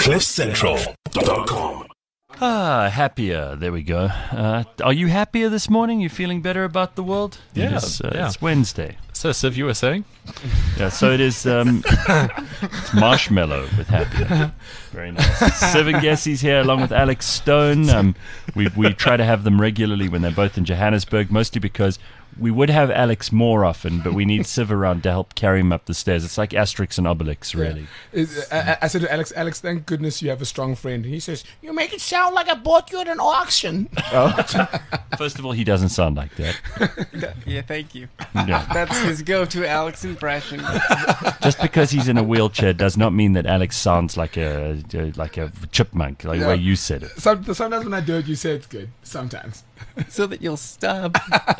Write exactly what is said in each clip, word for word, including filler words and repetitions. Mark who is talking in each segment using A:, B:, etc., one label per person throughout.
A: cliff central dot com.
B: Ah, happier. There we go. Uh, are you happier this morning? You feeling better about the world?
C: Yeah,
B: It is, uh,
C: yeah.
B: It's Wednesday.
C: So, Siv, you were saying?
B: Yeah, so it is um, it's Marshmallow with happier. Very nice. Siv and Gessie's here along with Alex Stone. Um, we, we try to have them regularly when they're both in Johannesburg, mostly because we would have Alex more often, but we need Siv around to help carry him up the stairs. It's like Asterix and Obelix, really.
D: Is- I, I said to Alex, Alex, thank goodness you have a strong friend. He says, you make it sound like I bought you at an auction.
B: First of all, he doesn't sound like that.
E: Yeah, thank you.
B: Yeah.
E: That's his go-to Alex impression.
B: Just because he's in a wheelchair does not mean that Alex sounds like a like a chipmunk, like the way you said it.
D: Some, sometimes when I do it, you say it's good. Sometimes.
E: So that you'll stop.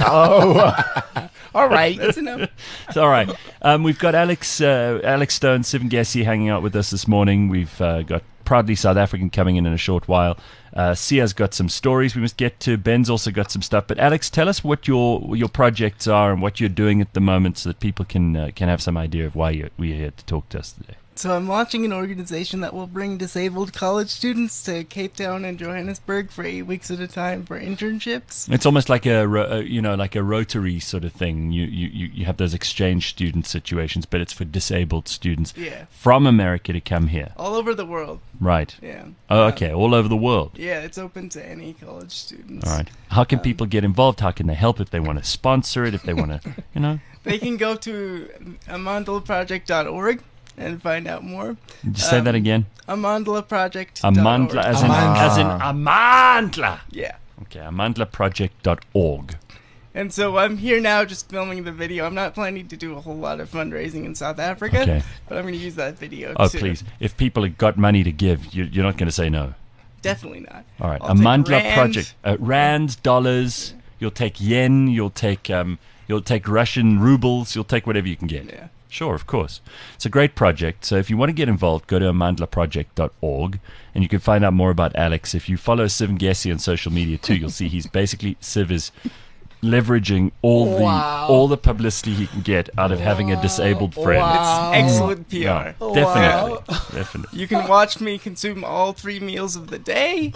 D: Oh. All right.
E: That's enough.
B: It's all right. Um, we've got Alex uh, Alex Stone, Siv Gessie hanging out with us this morning. We've uh, got Proudly South African coming in in a short while. Uh, Sia's got some stories we must get to. Ben's also got some stuff. But Alex, tell us what your your projects are and what you're doing at the moment, so that people can uh, can have some idea of why you're, we're here to talk to us today.
E: So I'm launching an organization that will bring disabled college students to Cape Town and Johannesburg for eight weeks at a time for internships.
B: It's almost like a, ro- uh, you know, like a Rotary sort of thing. You, you, you you have those exchange student situations, but it's for disabled students
E: Yeah.
B: from America to come here.
E: All over the world.
B: Right.
E: Yeah.
B: Oh, okay. All over the world.
E: Yeah, it's open to any college students.
B: All right. How can
E: Um,
B: people get involved? How can they help if they want to sponsor it? If they want to, you know,
E: They can go to amandla project dot org and find out more.
B: just say
E: Um,
B: that again.
E: amandla project.
B: Amandla, as in
D: Amandla.
B: as in Amandla.
E: Yeah.
B: Okay, amandla project dot org.
E: And so I'm here now just filming the video. I'm not planning to do a whole lot of fundraising in South Africa,
B: Okay.
E: but I'm going to use that video
B: Oh,
E: too.
B: please! If people have got money to give, you, you're not going to say no.
E: Definitely not.
B: All right,
E: I'll take
B: Amandla
E: rand.
B: project. Uh, rands, dollars. You'll take yen. You'll take um. You'll take Russian rubles. You'll take whatever you can get.
E: Yeah.
B: Sure, of course. It's a great project. So if you want to get involved, go to amandla project dot org and you can find out more about Alex. If you follow Siv Gessie on social media too, you'll see he's basically, Siv is leveraging all the
D: Wow.
B: all the publicity he can get out of having a disabled friend.
D: Wow.
E: It's excellent P R.
B: Yeah, definitely. Definitely.
E: You can watch me consume all three meals of the day.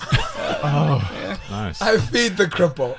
C: Nice.
D: I feed the cripple.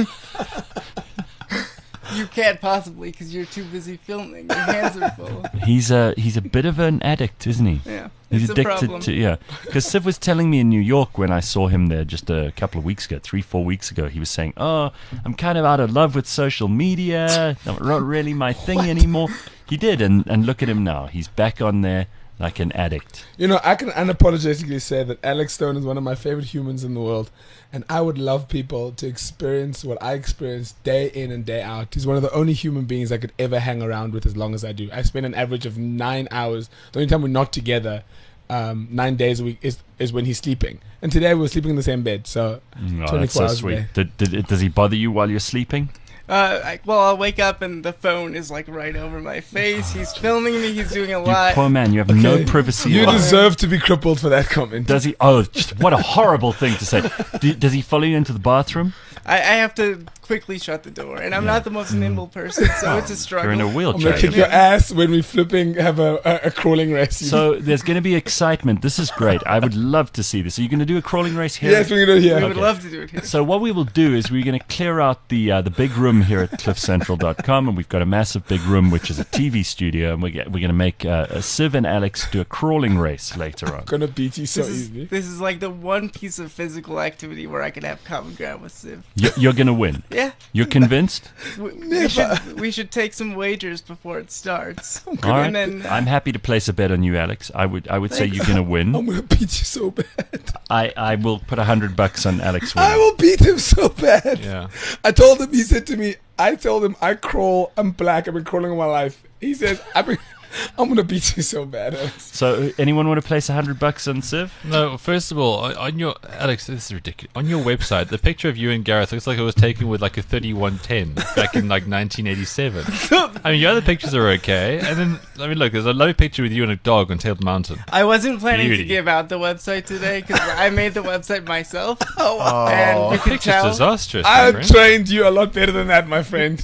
E: You can't possibly because you're too busy filming. Your hands are full.
B: He's a he's a bit of an addict, isn't he?
E: Yeah,
B: He's
E: it's a
B: addicted
E: problem.
B: to, yeah. Because Siv was telling me in New York when I saw him there just a couple of weeks ago, three, four weeks ago, he was saying, oh, I'm kind of out of love with social media. Not not really my thing anymore. He did, and, and look at him now. He's back on there like an addict.
D: You know, I can unapologetically say that Alex Stone is one of my favorite humans in the world. And I would love people to experience what I experience day in and day out. He's one of the only human beings I could ever hang around with as long as I do. I spend an average of nine hours. The only time we're not together, um, nine days a week, is, is when he's sleeping. And today we were sleeping in the same bed. So
B: Oh,
D: twenty-four
B: that's so
D: hours a
B: sweet.
D: day.
B: Did, did, does he bother you while you're sleeping?
E: Uh, I, well, I'll wake up and the phone is like right over my face. He's filming me. He's doing a
B: You
E: lot.
B: poor man, you have no privacy.
D: You
B: at all.
D: deserve to be crippled for that comment.
B: Does he? Oh, just, what a horrible thing to say. Do, does he follow you into the bathroom?
E: I, I have to quickly shut the door, and I'm not the most nimble person, so it's a struggle.
B: You're in a
D: I'm
B: wheelchair.
D: going to kick your ass when we flipping have a, a, a crawling race.
B: So there's going to be excitement. This is great. I would love to see this. Are you going to do a crawling race here?
D: yes, we're going to do it
E: We
D: here.
E: would
B: Okay.
E: love to do it here.
B: So what we will do is we're going to clear out the uh, the big room here at cliff central dot com, and we've got a massive big room which is a T V studio, and we're, get, we're going to make uh, a Siv and Alex do a crawling race later on.
D: I'm going to beat you so
E: This is,
D: easily.
E: this is like the one piece of physical activity where I can have common ground with Siv.
B: You're, you're going to win.
E: Yeah,
B: You're convinced?
E: we, we should we should take some wagers before it starts.
B: All right.
E: And then, uh,
B: I'm happy to place a bet on you, Alex. I would I would say you're going to win.
D: I'm going to beat you so bad.
B: I, I will put a hundred bucks on Alex
D: I
B: winning.
D: will beat him so bad.
C: Yeah.
D: I told him, he said to me, I told him, I crawl, I'm black, I've been crawling all my life. He says, I've been, I'm going to beat you so bad.
B: So anyone want to place a hundred bucks on Siv?
C: No, first of all, on- on your Alex, this is ridiculous. On your website, the picture of you and Gareth looks like it was taken with like a thirty-one ten back in like nineteen eighty-seven. I mean, your other pictures are okay, and then I mean, look, there's a lovely picture with you and a dog on Table Mountain.
E: I wasn't planning
C: Beauty.
E: to give out the website today because I made the website myself. Oh, and you can
C: Picture's
E: tell.
C: disastrous. my
D: I
C: friend.
D: trained you a lot better than that, my friend.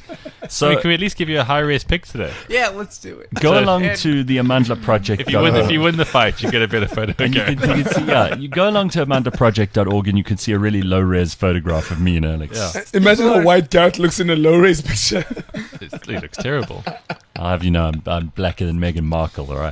B: So
C: I mean, can we at least give you a high res pick today?
E: Yeah, let's do it.
B: go
C: So-
B: along to the Amandla Project.
C: If you win, if you win the fight, you get a better photo.
B: and you
C: Okay.
B: can, you can see, yeah, you go along to amanda project dot org and you can see a really low res photograph of me and Alex.
C: Yeah.
D: Imagine how white Garrett looks in a low res picture.
C: It looks terrible.
B: I'll have you know I'm, I'm blacker than Meghan Markle, all right?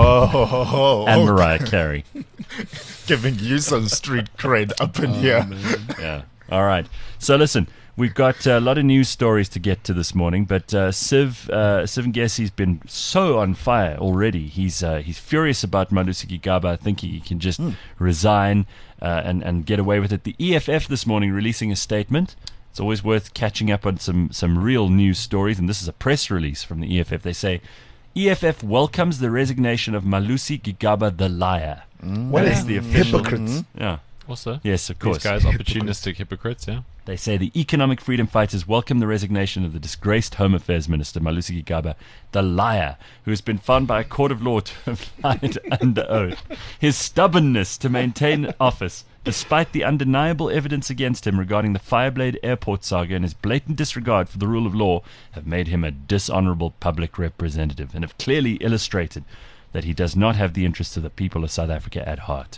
F: Oh,
B: And
F: oh,
B: Mariah Carey.
F: giving you some street cred up in here.
B: Yeah. All right. So listen, we've got a lot of news stories to get to this morning, but uh, Siv uh, Siv Ngesi's been so on fire already. He's uh, he's furious about Malusi Gigaba, thinking he can just resign uh, and and get away with it. The E F F this morning releasing a statement. It's always worth catching up on some some real news stories, and this is a press release from the E F F. They say E F F welcomes the resignation of Malusi Gigaba the liar.
D: What
B: That
D: is
B: is the official.
D: hypocrites?
B: Yeah.
C: Also,
B: Yes, of
C: these
B: course.
C: guys opportunistic hypocrites. Yeah.
B: They say the economic freedom fighters welcome the resignation of the disgraced Home Affairs Minister, Malusi Gigaba, the liar, who has been found by a court of law to have lied under oath. His stubbornness to maintain office, despite the undeniable evidence against him regarding the Fireblade Airport saga and his blatant disregard for the rule of law, have made him a dishonorable public representative and have clearly illustrated that he does not have the interests of the people of South Africa at heart.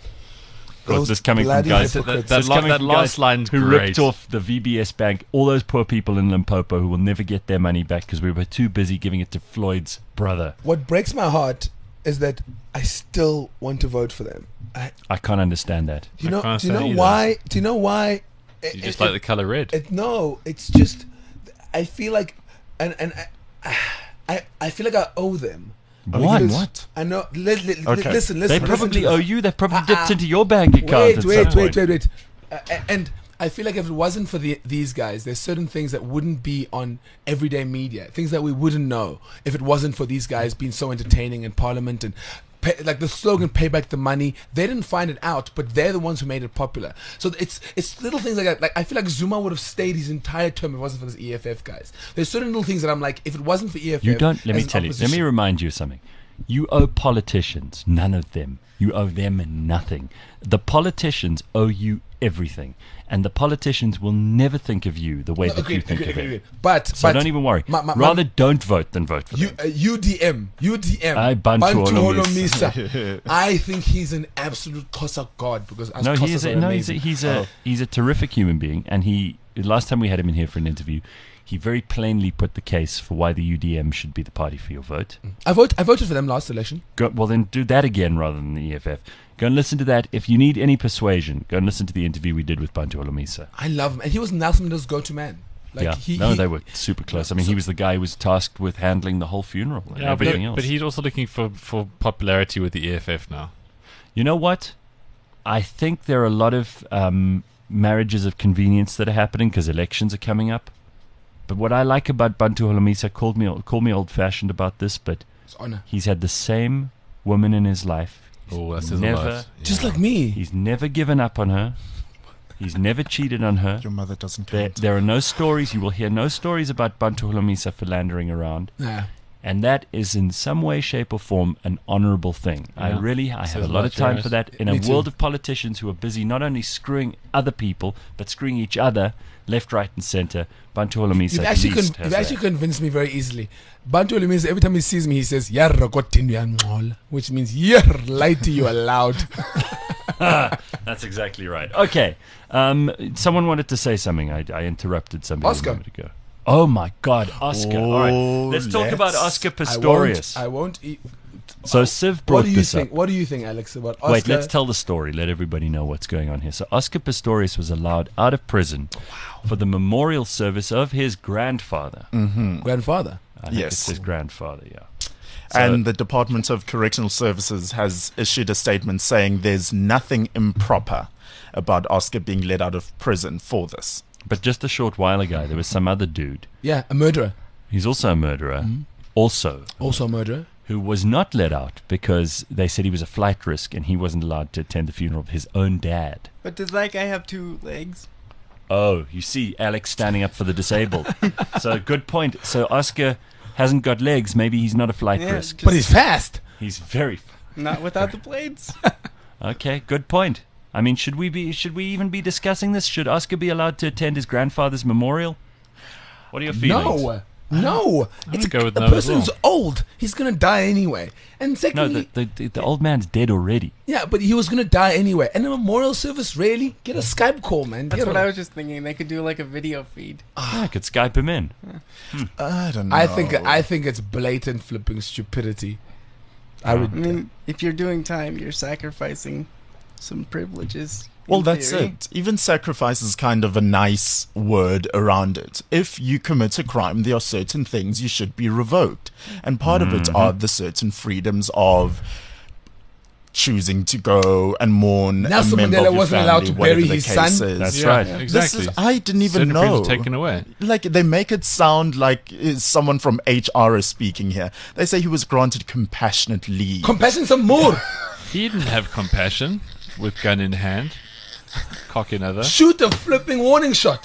D: Those
B: This coming from
D: bloody
B: guys
D: hypocrites.
C: That
B: this
C: lo-
B: coming
C: that
B: from
C: last
B: guys
C: line's
B: who
C: great.
B: ripped off the V B S Bank, all those poor people in Limpopo who will never get their money back because we were too busy giving it to Floyd's brother.
D: What breaks my heart is that I still want to vote for them. I,
B: I can't understand that.
D: do you
C: I
D: know?
C: can't
D: Do you
C: say
D: know
C: either.
D: why? Do you know why? It,
C: You just
D: it-
C: like the color red.
D: It, no, it's just I feel like, and and I, I, I feel like I owe them.
B: What?
D: Because
F: What?
D: I know. Li- li- li-
F: Okay.
D: Listen, listen.
B: They
D: listen
B: probably
D: to
B: owe
D: this.
B: you. They've probably
D: Uh,
B: dipped
D: uh,
B: into your bank account
D: Wait,
B: at
D: wait,
B: some
D: wait,
B: point.
D: wait, wait. Uh, a- and I feel like if it wasn't for the, these guys, there's certain things that wouldn't be on everyday media, things that we wouldn't know if it wasn't for these guys being so entertaining in Parliament and. Pay, like the slogan "Pay back the money," they didn't find it out, but they're the ones who made it popular. So it's it's little things like that. Like I feel like Zuma would have stayed his entire term if it wasn't for this E F F guys. There's certain little things that I'm like, if it wasn't for E F F,
B: You don't. Let
D: as
B: me
D: an
B: tell you. Let me
D: opposition-
B: remind you of something. You owe politicians none of them. You owe them nothing. The politicians owe you everything, and the politicians will never think of you the way
D: No,
B: that you
D: agreed,
B: think
D: agreed,
B: of
D: agreed,
B: it.
D: agreed. But
B: So
D: but
B: don't even worry.
D: Ma- ma- ma-
B: Rather, don't vote than vote for
D: You,
B: them.
D: uh, U D M, U D M,
B: Aye, Bantu Holomisa.
D: Holomisa. I think he's an absolute Xhosa god because us
B: No, he
D: Xhosas
B: is. A,
D: are
B: no, he's a,
D: amazing.
B: he's a
F: Oh.
B: he's a terrific human being, and he. Last time we had him in here for an interview, he very plainly put the case for why the U D M should be the party for your vote.
D: I vote. I voted for them last election.
B: Go, well, then do that again rather than the E F F. Go and listen to that. If you need any persuasion, go and listen to the interview we did with Bantu Holomisa.
D: I love him, and he was Nelson Mandela's go-to man. Like
B: yeah,
D: he,
B: no,
D: he-
B: they were super close. I mean, he was the guy who was tasked with handling the whole funeral and
C: Yeah, but,
B: everything else.
C: but he's also looking for, for popularity with the E F F now.
B: You know what? I think there are a lot of um, marriages of convenience that are happening because elections are coming up. But what I like about Bantu Holomisa, called me call me old-fashioned about this, but
D: It's honor.
B: he's had the same woman in his life.
C: Oh, that
B: He's
C: says
B: never,
C: a lot.
D: Just
C: Yeah.
D: like me.
B: He's never given up on her. He's never cheated on her.
F: Your mother doesn't
B: There,
F: count.
B: there are no stories. You will hear no stories about Bantu Holomisa philandering around.
D: Nah.
B: And that is in some way, shape, or form an honourable thing. I
C: Yeah.
B: really, I have
C: Says
B: a
C: a
B: lot
C: lot,
B: of time
C: yes.
B: for that. In
D: Me
B: a
D: too.
B: world of politicians who are busy not only screwing other people, but screwing each other, left, right, and centre, Bantu Holomisa
D: You've
B: at
D: actually,
B: least
D: con-
B: has
D: you've actually
B: that.
D: convinced me very easily. Bantu means every time he sees me, he says "Yarra kotindu ya ngcola," which means "Yer, lie to you aloud."
B: That's exactly right. Okay, um, someone wanted to say something. I, I interrupted somebody
D: Oscar.
B: a moment ago. Oh my God, Oscar! All right,
F: Oh,
B: let's talk about
F: let's-
B: Oscar
D: I won't.
B: Pistorius.
D: I won't eat.
B: So Siv brought
D: What do you
B: this
D: think?
B: up.
D: What do you think, Alex? About Oscar?
B: Wait, let's tell the story. Let everybody know what's going on here. So Oscar Pistorius was allowed out of prison for the memorial service of his grandfather.
D: grandfather.
B: I think
F: Yes.
B: it's his grandfather, yeah. So-
F: And the Department of Correctional Services has issued a statement saying there's nothing improper about Oscar being let out of prison for this.
B: But just a short while ago, there was some other dude.
D: Yeah, a murderer.
B: He's also a murderer,
D: Mm-hmm.
B: also,
D: Also a murderer.
B: who was not let out because they said he was a flight risk and he wasn't allowed to attend the funeral of his own dad.
E: But does that guy have two legs?
B: Oh, you see Alex standing up for the disabled. So good point. So Oscar hasn't got legs. Maybe he's not a flight
E: Yeah,
B: risk.
E: just-
D: But he's fast.
B: He's very
E: Not without the blades.
B: okay. Good point. I mean, should we be? Should we even be discussing this? Should Oscar be allowed to attend his grandfather's memorial? What are your feelings?
D: No. No. It's a,
C: go with
D: a
C: no as
D: person
C: well.
D: who's old. He's going to die anyway. And
B: No,
D: secondly,
B: the, the, the old man's dead already.
D: yeah, but he was going to die anyway. And a memorial service, really? Get a Skype call, man.
E: That's
D: Get
E: what
D: a-
E: I was just thinking. They could do like a video feed.
B: Yeah, I could Skype him in.
F: I don't know.
D: I think I think it's blatant flipping stupidity. I
E: I
D: would.
E: mean, if you're doing time, you're sacrificing some privileges.
F: Well,
E: in
F: that's
E: theory.
F: it. Even sacrifice is kind of a nice word around it. If you commit a crime, there are certain things you should be revoked. And part of it are the certain freedoms of choosing to go and mourn
D: Nelson
F: a member
D: Mandela
F: of your
D: wasn't
F: family,
D: allowed to
F: whatever
D: bury
F: the
D: his
F: case
D: son.
F: is.
B: That's
C: Yeah,
B: right.
F: This
C: Exactly.
F: is, I didn't even
C: Certain
F: know.
C: freedoms taken away.
F: Like, they make it sound like it's someone from H R is speaking here. They say he was granted compassionate leave.
D: Compassion some more.
C: He didn't have compassion with gun in hand, cock in other.
D: Shoot a flipping warning shot.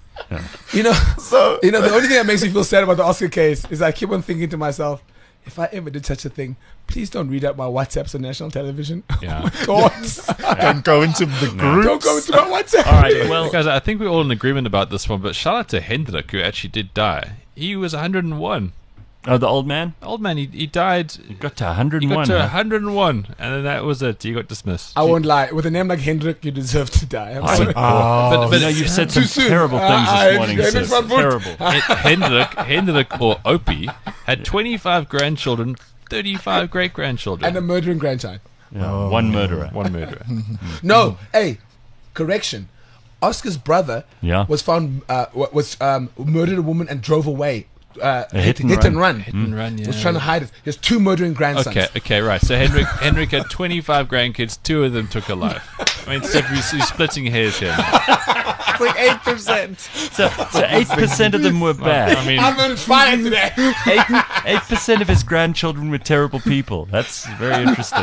D: You know,
F: So-
D: you know, the only thing that makes me feel sad about the Oscar case is I keep on thinking to myself, if I ever did such a thing, please don't read out my WhatsApps on national television.
C: Yeah.
D: God,
F: Don't go into the group.
D: don't go into my WhatsApp.
B: All right, well,
C: Guys, I think we're all in agreement about this one, but shout out to Hendrik, who actually did die. He was one hundred and one.
B: oh, the old man?
C: Old man, he, he died.
B: He got to one hundred
C: He got
B: one.
C: to
B: huh?
C: one hundred and one, and then that was it. He got dismissed.
D: I won't lie. With a name like Hendrik, you deserve to die. I'm
B: I
D: sorry.
B: would-
C: but,
B: You
C: but
B: know, you've said some
D: Too soon.
B: terrible
D: Uh,
B: things
D: I-
B: this morning.
D: I-
B: sis.
D: I- I-
B: Terrible.
C: Hendrik, Hendrik or Opie had twenty-five grandchildren, thirty-five great grandchildren,
D: And a murdering grandchild.
B: Yeah, one murderer.
C: one murderer.
D: No, hey, correction. Oscar's brother
B: Yeah.
D: was found uh, wa- was um, murdered a woman and drove away. Uh,
B: A
D: hit,
B: hit and
D: hit
B: run.
D: and run.
C: Hit and run, yeah.
D: Was trying to hide it. He has two murdering grandsons.
C: Okay, okay, right. So Henrik, Henrik had twenty-five grandkids. Two of them took a life. I mean, Steph, you're, you're splitting hairs here.
E: It's like eight percent.
B: So, so eight percent of them were bad.
C: I mean,
D: I'm on fire today.
B: Eight percent of his grandchildren were terrible people. That's very interesting.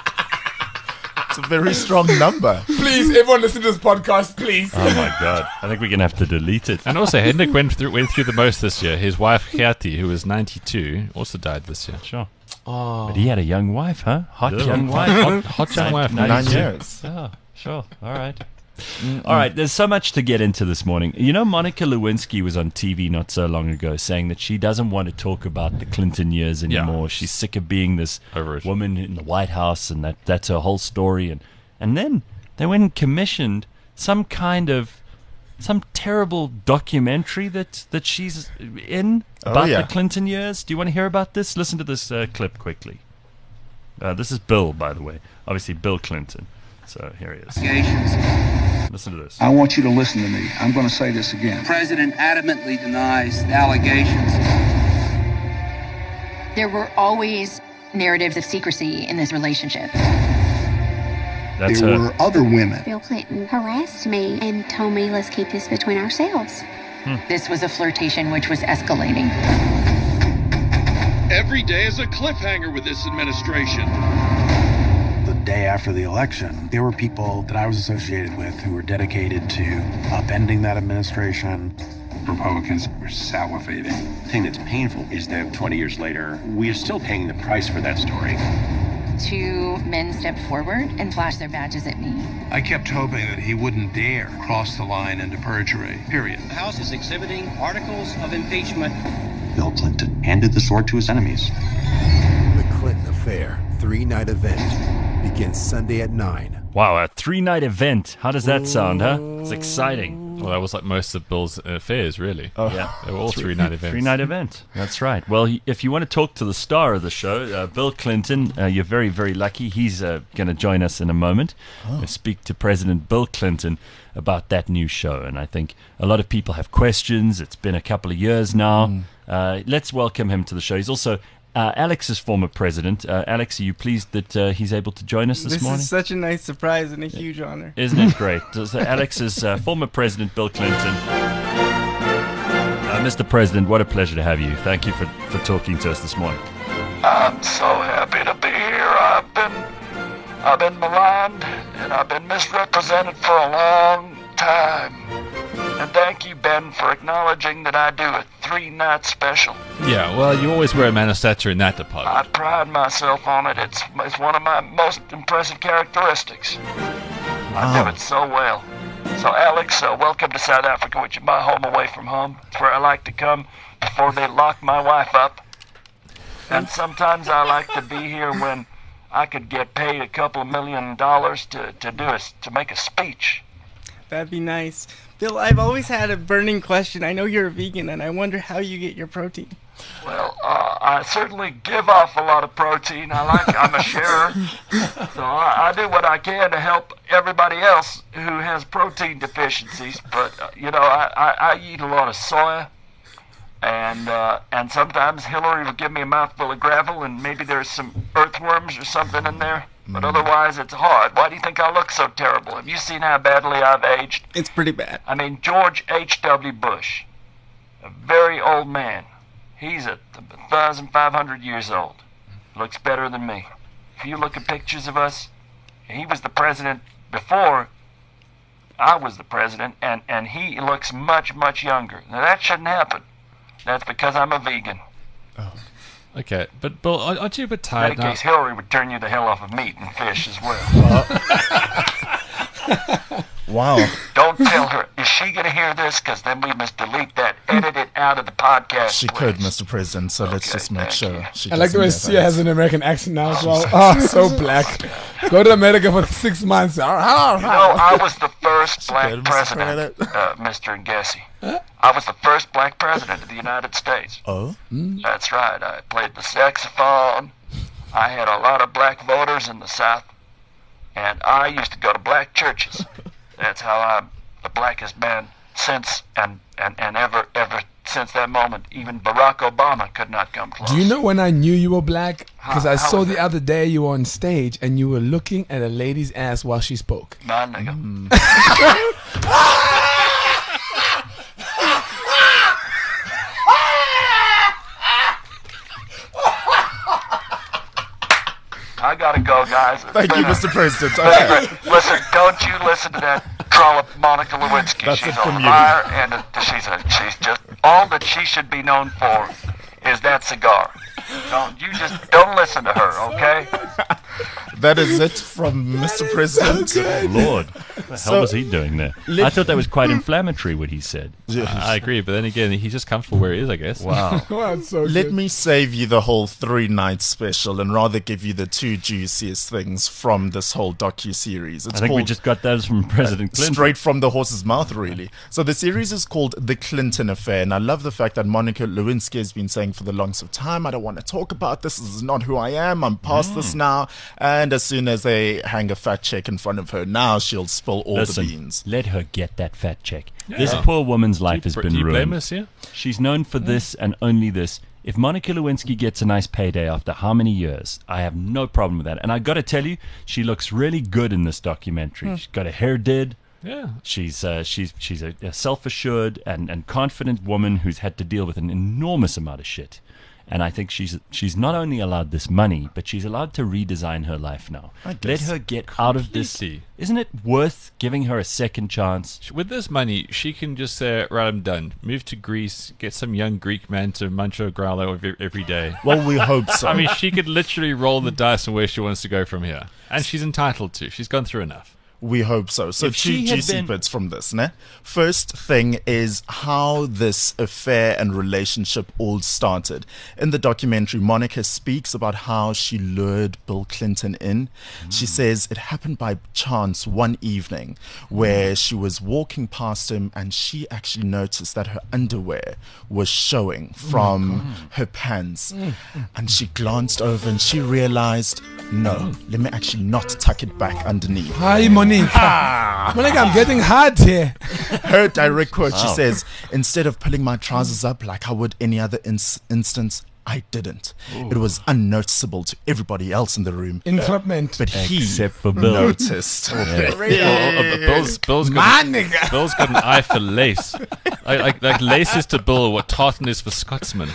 F: It's a very strong number.
D: Please, everyone listen to this podcast, please.
B: Oh my god! I think we're gonna have to delete it.
C: and also Henrik went through went through the most this year. His wife Gertie, who was ninety-two, also died this year.
B: Sure. But he had a young wife, huh? Hot
C: Yeah.
B: young wife.
C: Hot, hot young wife.
B: Nine-
F: Nine
B: ninety-two.
F: years.
B: Oh, sure. All right. All right. There's so much to get into this morning. You know, Monica Lewinsky was on T V not so long ago saying that she doesn't want to talk about the Clinton years anymore.
C: Yeah.
B: She's sick of being this
C: Over it.
B: woman in the White House, and that that's her whole story. And and then they went and commissioned some kind of some terrible documentary that that she's in
F: Oh,
B: about
F: yeah.
B: the Clinton years. Do you want to hear about this? Listen to this uh, clip quickly. Uh, this is Bill, by the way. Obviously, Bill Clinton. So here he is.
G: Allegations.
B: Listen to this.
G: I want you to listen to me. I'm going to say this again.
H: The president adamantly denies the allegations.
I: There were always narratives of secrecy in this relationship.
B: That's
G: there
B: her.
G: were other women.
J: Bill Clinton harassed me and told me, let's keep this between ourselves.
I: This was a flirtation which was escalating.
A: Every day is a cliffhanger with this administration.
K: The day after the election, there were people that I was associated with who were dedicated to upending that administration.
L: Republicans were salivating. The thing that's painful is that twenty years later, we are still paying the price for that story.
I: Two men stepped forward and flashed their badges at me.
L: I kept hoping that he wouldn't dare cross the line into perjury, period.
H: The House is exhibiting articles of impeachment.
K: Bill Clinton handed the sword to his enemies.
M: The Clinton Affair three-night event begins Sunday at nine.
B: Wow, a three-night event. How does that sound, huh? It's exciting.
C: Well, that was like most of Bill's affairs, really.
B: Oh, yeah.
C: They were all three-night events.
B: Three-night event. That's right. Well, he- if you want to talk to the star of the show, uh, Bill Clinton, uh, you're very, very lucky. He's uh, going to join us in a moment and speak to President Bill Clinton about that new show. And I think a lot of people have questions. It's been a couple of years now. Uh, let's welcome him to the show. He's also uh, Alex's former president. Uh, Alex, are you pleased that uh, he's able to join us this,
E: This
B: morning?
E: is such a nice surprise and a huge honor.
B: Isn't it great? So Alex is uh, former President Bill Clinton. Uh, Mister President, what a pleasure to have you. Thank you for, for talking to us this morning.
N: I'm so happy to be here. I've been, I've been maligned and I've been misrepresented for a long time. And thank you, Ben, for acknowledging that I do a three-night special.
C: Yeah, well, you always wear a man of stature in that
N: I
C: department.
N: pride myself on it. It's, it's one of my most impressive characteristics. I do it so well. So, Alex, uh, welcome to South Africa, which is my home away from home. It's where I like to come before they lock my wife up. And sometimes I like to be here when I could get paid a couple of million dollars to, to do a, to make a speech.
E: That'd be nice. Bill, I've always had a burning question. I know you're a vegan, and I wonder how you get your protein.
N: Well, uh, I certainly give off a lot of protein. I like, I'm a sharer. So I, I do what I can to help everybody else who has protein deficiencies. But, uh, you know, I, I, I eat a lot of soya. And uh, and sometimes Hillary will give me a mouthful of gravel, and maybe there's some earthworms or something in there. But otherwise, it's hard. Why do you think I look so terrible? Have you seen how badly I've aged?
E: It's pretty bad.
N: I mean, George H W. Bush, a very old man. He's a one thousand five hundred years old. Looks better than me. If you look at pictures of us, he was the president before I was the president, and, and he looks much, much younger. Now, that shouldn't happen. That's because I'm a vegan.
C: Oh. Okay, but Bill, aren't you a bit
N: In
C: tired
N: that
C: now?
N: case, Hillary would turn you the hell off of meat and fish as well.
F: Wow.
N: Don't tell her. Is she going to hear this? Because then we must delete that. Edit it out of the podcast.
F: She could, Mister President, so let's just make sure she
D: I like the way
F: doesn't
D: Sia
F: get
D: has an American accent now as well. Oh, so black. Go to America for six months.
N: You know, I was the first black president, uh, Mister Ngesi. I was the first black president of the United States.
F: Oh?
N: That's right. I played the saxophone. I had a lot of black voters in the South. And I used to go to black churches. That's how I'm the blackest man since and, and, and ever, ever since that moment. Even Barack Obama could not come close.
D: Do you know when I knew you were black? Because
N: How-
D: I
N: how
D: saw
N: was
D: the
N: it?
D: other day you were on stage and you were looking at a lady's ass while she spoke.
N: Nah, nigga. I gotta go, guys. It's
F: Thank
N: been
F: you,
N: a-
F: Mister President.
N: been a
F: Okay.
N: great- Listen, don't you listen to that trollop Monica Lewinsky.
F: That's
N: she's
F: it
N: a
F: from you.
N: liar, and a, she's a, she's just all that she should be known for is that cigar. Don't you just don't listen to her, okay?
F: That is it from Mister President.
B: Lord, what the hell
F: So-
B: was he doing there?
F: Let-
B: I thought that was quite inflammatory, what he said.
C: I agree, but then again, he's just comfortable where he is, I guess.
B: Wow.
D: Oh, that's so
F: Let
D: good.
F: me save you the whole three-night special and rather give you the two juiciest things from this whole docu-series.
B: I
F: It's
B: think we
F: called
B: just got those from President Clinton.
F: straight from the horse's mouth, really. So the series is called The Clinton Affair, and I love the fact that Monica Lewinsky has been saying for the longest of time, I don't want to talk about this. This is not who I am. I'm past this now. And as soon as they hang a fat check in front of her, now she'll spill all
B: Listen,
F: the beans.
B: let her get that fat check.
C: Yeah.
B: This poor woman's life has
C: br-
B: been
C: do you blame
B: ruined.
C: us, yeah?
B: She's known for this and only this. If Monica Lewinsky gets a nice payday after how many years, I have no problem with that. And I got to tell you, she looks really good in this documentary. She's got her hair did.
C: Yeah.
B: She's uh, she's she's a, a self-assured and, and confident woman who's had to deal with an enormous amount of shit. And I think she's she's not only allowed this money, but she's allowed to redesign her life now.
F: I
B: Let
F: guess
B: her get out of this.
C: Completely.
B: Isn't it worth giving her a second chance?
C: With this money, she can just say, right, I'm done. Move to Greece, get some young Greek man to muncho growler every, every day.
F: Well, we hope so.
C: I mean, she could literally roll the dice on where she wants to go from here. And she's entitled to. She's gone through enough.
F: We hope so. So
B: If
F: two
B: she had
F: juicy
B: been-
F: bits from this, ne? First thing is how this affair and relationship all started. In the documentary, Monica speaks about how she lured Bill Clinton in. She says it happened by chance one evening where she was walking past him and she actually noticed that her underwear was showing from her pants. And she glanced over and she realized, no, let me actually not tuck it back underneath.
D: Hi, Monica. Monica, I'm getting hot here.
F: Her direct quote, she
B: Wow.
F: says, instead of pulling my trousers up like I would any other ins- instance, I didn't. It was unnoticeable to everybody else in the room.
D: Enclipment.
F: But he
B: Except for Bill.
F: noticed.
C: Oh, uh, Bill's, Bill's, got,
D: My nigga.
C: Bill's got an eye for lace. Like, like, like lace is to Bill what tartan is for Scotsman.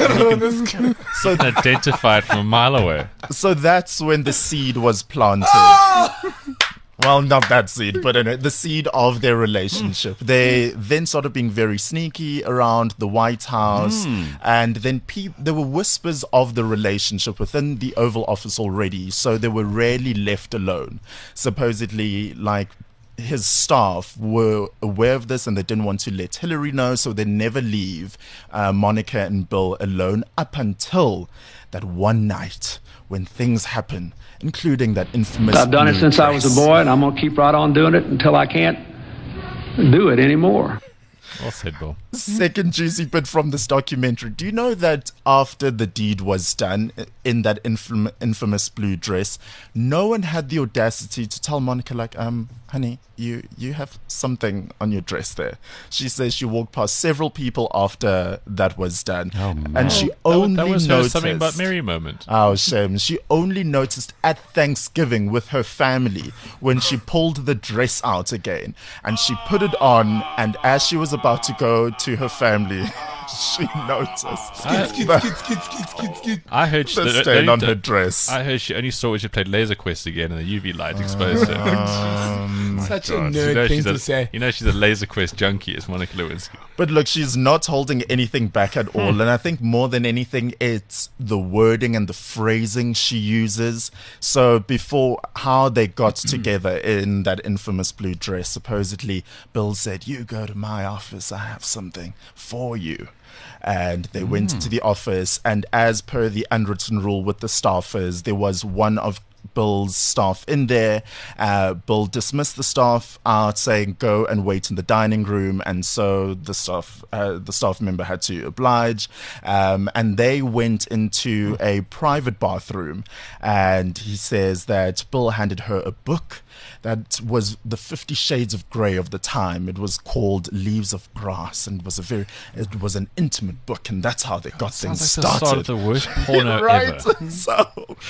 F: So,
C: And identify it from a mile away.
F: so that's when the seed was planted. Well, not that seed, but anyway, the seed of their relationship. They then started being very sneaky around the White House, and then pe- there were whispers of the relationship within the Oval Office already, so they were rarely left alone. Supposedly, like his staff were aware of this and they didn't want to let Hillary know, so they never leave uh, Monica and Bill alone up until that one night when things happen, including that infamous.
G: I've done it since I was a boy, and I'm going to keep right on doing it until I can't do it anymore.
C: Well said, Bill.
F: Second juicy bit from this documentary. Do you know that after the deed was done in that infam- infamous blue dress, no one had the audacity to tell Monica, like, um, honey, you, you have something on your dress there. She says she walked past several people after that was done.
B: Oh, man.
F: And she
C: That,
F: only
C: that was her
F: noticed...
C: something about Mary moment.
F: Oh, shame. She only noticed at Thanksgiving with her family when she pulled the dress out again. And she put it on, and as she was about to go to her family, she noticed
C: I-
F: the,
C: I heard she,
F: the
C: the-
F: stain
C: the-
F: on
C: the-
F: her dress.
C: I heard she only saw when she played Laser Quest again, and the U V light exposed it.
F: Um,
D: Such a
F: God.
D: nerd
C: You know
D: thing
C: she's
D: to
C: a,
D: say.
C: You know she's a Laser Quest junkie, is Monica Lewinsky.
F: But look, she's not holding anything back at all. And I think more than anything, it's the wording and the phrasing she uses. So before how they got together in that infamous blue dress, supposedly Bill said, "You go to my office, I have something for you." And they went
B: Mm.
F: to the office, and as per the unwritten rule with the staffers, there was one of Bill's staff in there. Uh, Bill dismissed the staff out, saying go and wait in the dining room, and so the staff uh, the staff member had to oblige, um, and they went into a private bathroom, and he says that Bill handed her a book that was the Fifty Shades of Grey of the time. It was called Leaves of Grass, and was a very it was an intimate book, and that's how they got things
C: Sounds like the
F: started.
C: start of the worst porno
F: right?
C: ever.
F: So,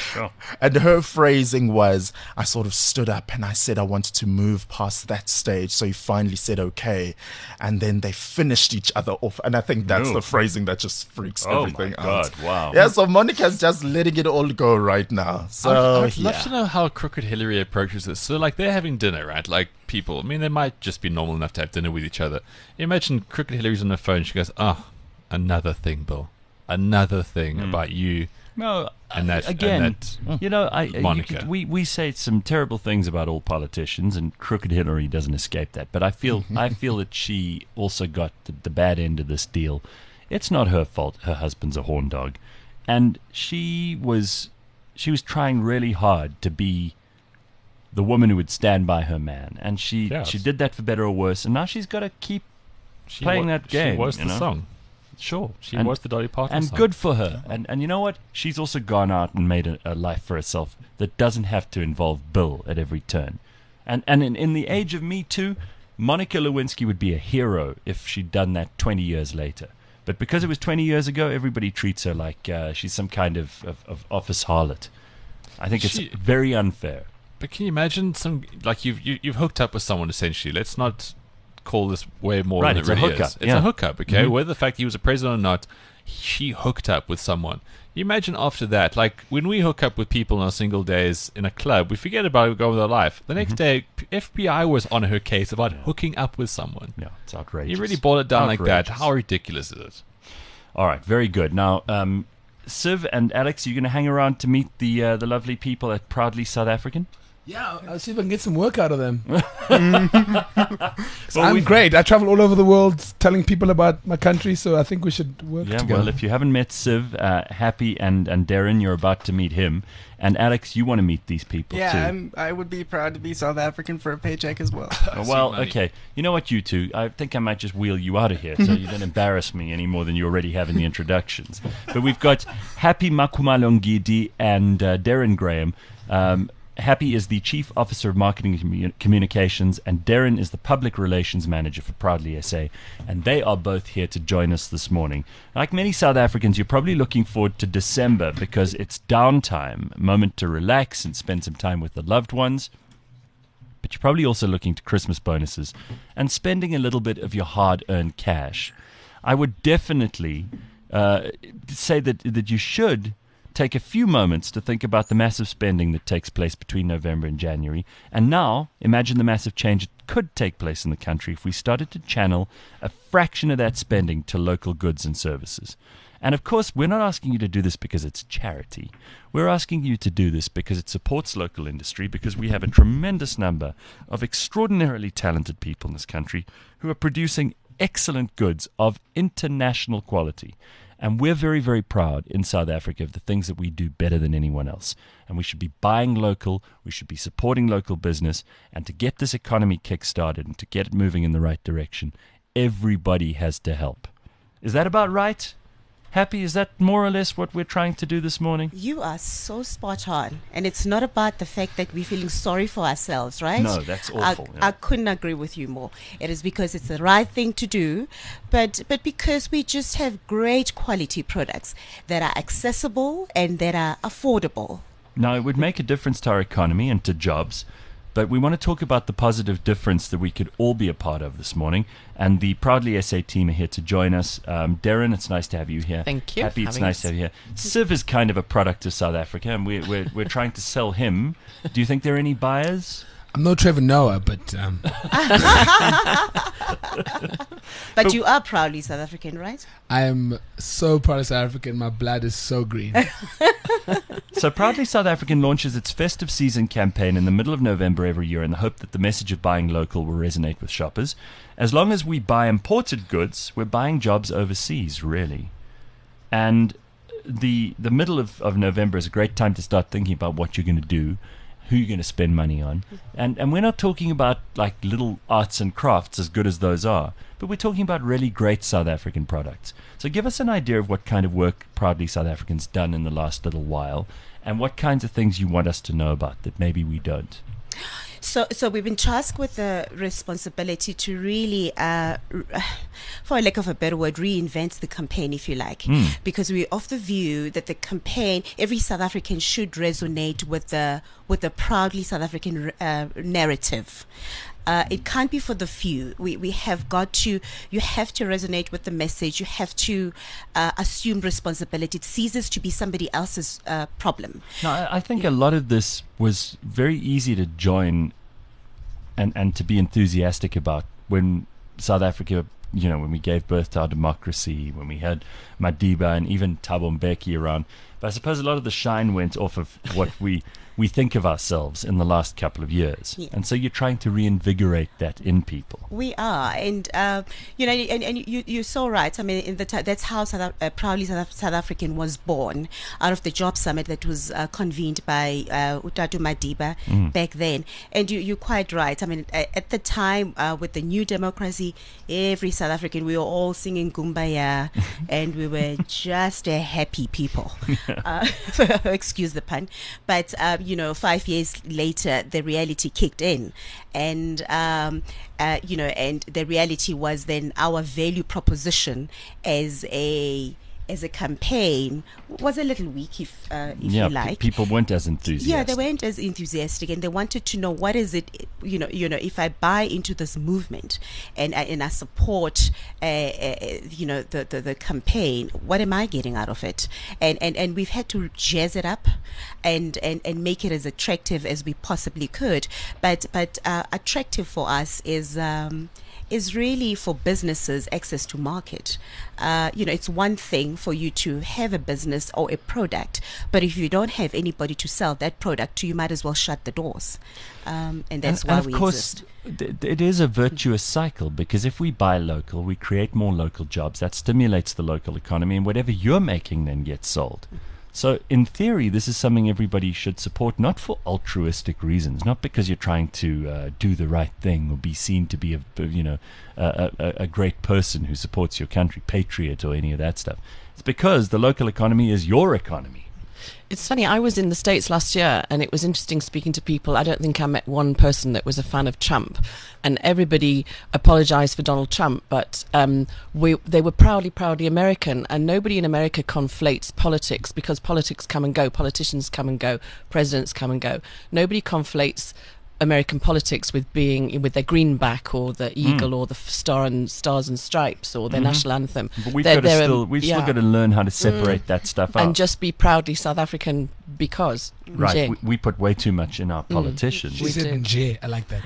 F: and her phrasing was, I sort of stood up and I said I wanted to move past that stage. So he finally said okay, and then they finished each other off. And I think that's
B: Ooh.
F: the phrasing that just freaks
B: Oh
F: everything
B: my
F: out.
B: God, wow.
F: Yeah, so Monica's just letting it all go right now. So
C: I'd, I'd
F: yeah.
C: love to know how Crooked Hillary approaches this. So, like, they're having dinner, right? Like, people, I mean, they might just be normal enough to have dinner with each other. Imagine Crooked Hillary's on the phone. She goes, "Oh, another thing, Bill. Another thing
B: Mm.
C: about you."
B: No,
C: And that-
B: again,
C: and that
B: you know, I you
C: Monica.
B: could- we we say some terrible things about all politicians, and Crooked Hillary doesn't escape that. But I feel I feel that she also got the, the bad end of this deal. It's not her fault. Her husband's a horn dog, and she was she was trying really hard to be the woman who would stand by her man, and she
C: Yeah,
B: she
C: it's-
B: did that for better or worse. And now she's got to keep
C: She
B: playing
C: wa-
B: that game.
C: She was
B: you
C: the
B: know?
C: song.
B: Sure,
C: She
B: And-
C: was the Dolly Parton
B: and
C: song.
B: good for her. And and you know what? She's also gone out and made a, a life for herself that doesn't have to involve Bill at every turn. And and in, in the age of Me Too, Monica Lewinsky would be a hero if she'd done that twenty years later. But because it was twenty years ago, everybody treats her like uh, she's some kind of, of, of office harlot. I think it's
C: She-
B: very unfair.
C: But can you imagine some, like, you've you, you've hooked up with someone, essentially. Let's not call this way more
B: Right,
C: than
B: it's
C: it
B: a
C: really
B: hookup,
C: is. It's
B: yeah.
C: a hookup, okay?
B: Mhm.
C: Whether the fact he was a president or not, she hooked up with someone. You imagine after that, like, when we hook up with people on our single days in a club, we forget about it, we go with our life. The next
B: Mhm.
C: day, P- F B I was on her case about hooking up with someone.
B: Yeah, it's outrageous.
C: You really boil it down like that.
B: Outrageous.
C: How ridiculous is it?
B: All right, very good. Now, um, Siv and Alex, are you going to hang around to meet the uh, the lovely people at Proudly South African?
D: Yeah, I'll see if I can get some work out of them. So
B: Well,
D: I'm
B: we've-
D: great. I travel all over the world telling people about my country, so I think we should work
B: Yeah,
D: together.
B: well, if you haven't met Siv, uh, Happy and, and Darren, you're about to meet him. And Alex, you want to meet these people
E: Yeah,
B: too.
E: I'm, I would be proud to be South African for a paycheck as well.
B: Oh, well, okay. You know what, you two? I think I might just wheel you out of here so you don't embarrass me any more than you already have in the introductions. But we've got Happy Makumalongidi and uh, Darren Graham. Um, Happy is the Chief Officer of Marketing and Commu- Communications, and Darren is the Public Relations Manager for Proudly S A, and they are both here to join us this morning. Like many South Africans, you're probably looking forward to December because it's downtime, a moment to relax and spend some time with the loved ones. But you're probably also looking to Christmas bonuses and spending a little bit of your hard-earned cash. I would definitely uh, say that that you should take a few moments to think about the massive spending that takes place between November and January. And now, imagine the massive change that could take place in the country if we started to channel a fraction of that spending to local goods and services. And of course, we're not asking you to do this because it's charity. We're asking you to do this because it supports local industry, because we have a tremendous number of extraordinarily talented people in this country who are producing excellent goods of international quality. And we're very, very proud in South Africa of the things that we do better than anyone else. And we should be buying local, we should be supporting local business, and to get this economy kick-started and to get it moving in the right direction, everybody has to help. Is that about right? Happy? Is that more or less what we're trying to do this morning?
O: You are so spot on. And it's not about the fact that we're feeling sorry for ourselves, right?
B: No, that's awful.
O: I,
B: yeah.
O: I couldn't agree with you more. It is because it's the right thing to do, but but because we just have great quality products that are accessible and that are affordable.
B: Now, it would make a difference to our economy and to jobs, but we want to talk about the positive difference that we could all be a part of this morning. And the Proudly S A team are here to join us. Um, Darren, it's nice to have you here.
P: Thank you.
B: Happy, it's
P: Having
B: nice
P: us.
B: to have you here. Siv is kind of a product of South Africa, and we're, we're, we're trying to sell him. Do you think there are any buyers?
D: I'm no Trevor Noah, but... Um.
O: But you are proudly South African, right?
D: I am so proud of South African. My blood is so green.
B: So Proudly South African launches its festive season campaign in the middle of November every year in the hope that the message of buying local will resonate with shoppers. As long as we buy imported goods, we're buying jobs overseas, really. And the the middle of, of November is a great time to start thinking about what you're going to do, who you're going to spend money on. And and we're not talking about like little arts and crafts, as good as those are, but we're talking about really great South African products. So give us an idea of what kind of work Proudly South African's done in the last little while, and what kinds of things you want us to know about that maybe we don't.
O: So, so we've been tasked with the responsibility to really, uh, r- for lack of a better word, reinvent the campaign, if you like,
Q: Mm.
O: because we're of the view that the campaign, every South African should resonate with the with the proudly South African uh, narrative. Uh, it can't be for the few. We we have got to. You have to resonate with the message. You have to uh, assume responsibility. It ceases to be somebody else's uh, problem.
B: No, I, I think a lot of this was very easy to join and, and to be enthusiastic about when South Africa, you know, when we gave birth to our democracy, when we had Madiba and even Thabo Mbeki around. But I suppose a lot of the shine went off of what we, we think of ourselves in the last couple of years.
O: Yeah.
B: And so you're trying to reinvigorate that in people.
O: We are, and uh, you know, and, and you you're so right. I mean, in the t- that's how South Af- uh, Proudly South, Af- South African was born, out of the job summit that was uh, convened by uh, Utatu Madiba
Q: Mm.
O: back then. And you you're quite right. I mean, a- at the time uh, with the new democracy, every South African, we were all singing Kumbaya, and we were just a happy people. Uh, excuse the pun, but um, you know, five years later, the reality kicked in, and um, uh, you know, and the reality was then our value proposition as a as a campaign was a little weak, if uh, if
B: yeah,
O: you
B: pe-
O: like.
B: people weren't as enthusiastic.
O: Yeah, they weren't as enthusiastic, and they wanted to know what is it. You know, you know, if I buy into this movement and I, and I support, uh, uh, you know, the, the the campaign, what am I getting out of it? And and and we've had to jazz it up, and and and make it as attractive as we possibly could. But but uh, attractive for us is. Um, is really for businesses access to market. Uh, you know, it's one thing for you to have a business or a product, but if you don't have anybody to sell that product to, you might as well shut the doors. Um, and that's
B: and,
O: why
B: and of
O: we
B: course,
O: exist.
B: th- it is a virtuous cycle, because if we buy local, we create more local jobs. That stimulates the local economy, and whatever you're making then gets sold. So in theory, this is something everybody should support, not for altruistic reasons, not because you're trying to uh, do the right thing or be seen to be a, you know, a, a, a great person who supports your country, patriot or any of that stuff. It's because the local economy is your economy.
P: It's funny, I was in the States last year, and it was interesting speaking to people. I don't think I met one person that was a fan of Trump, and everybody apologized for Donald Trump, but um, we, they were proudly, proudly American, and nobody in America conflates politics, because politics come and go, politicians come and go, presidents come and go. Nobody conflates American politics with being with their greenback or the eagle
B: Mm.
P: or the f- star and stars and stripes or their
B: Mhm.
P: national anthem.
B: But we've
P: They're-
B: got to
P: they're, um,
B: still, we've
P: yeah.
B: still got to learn how to separate
P: Mm.
B: that stuff out.
P: and just be proudly South African because
B: right,
P: Nje.
B: we, we put way too much in our
P: Mm.
B: politicians.
D: She said Nje. I like that.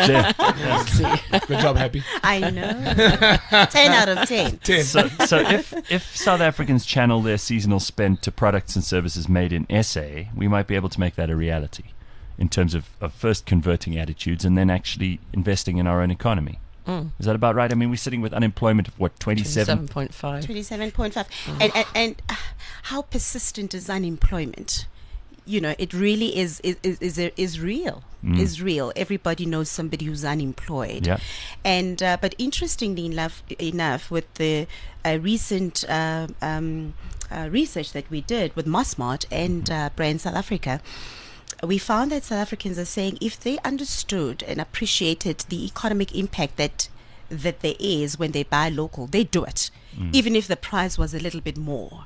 B: Nje.
D: Good job, Happy.
O: I know. ten out of ten.
D: ten.
B: So, so if if South Africans channel their seasonal spend to products and services made in S A, we might be able to make that a reality in terms of, of first converting attitudes and then actually investing in our own economy.
P: Mm.
B: Is that about right? I mean, we're sitting with unemployment of what, twenty-seven?
P: twenty-seven point five.
O: twenty-seven point five. And, and, and uh, how persistent is unemployment? You know, it really is is is, is, is real.
B: Mm.
O: Is real. Everybody knows somebody who's unemployed.
B: Yeah.
O: And uh, but interestingly enough, enough with the uh, recent uh, um, uh, research that we did with Mossmart and uh, Brand South Africa, we found that South Africans are saying if they understood and appreciated the economic impact that that there is when they buy local, they do it,
B: Mm.
O: even if the price was a little bit more.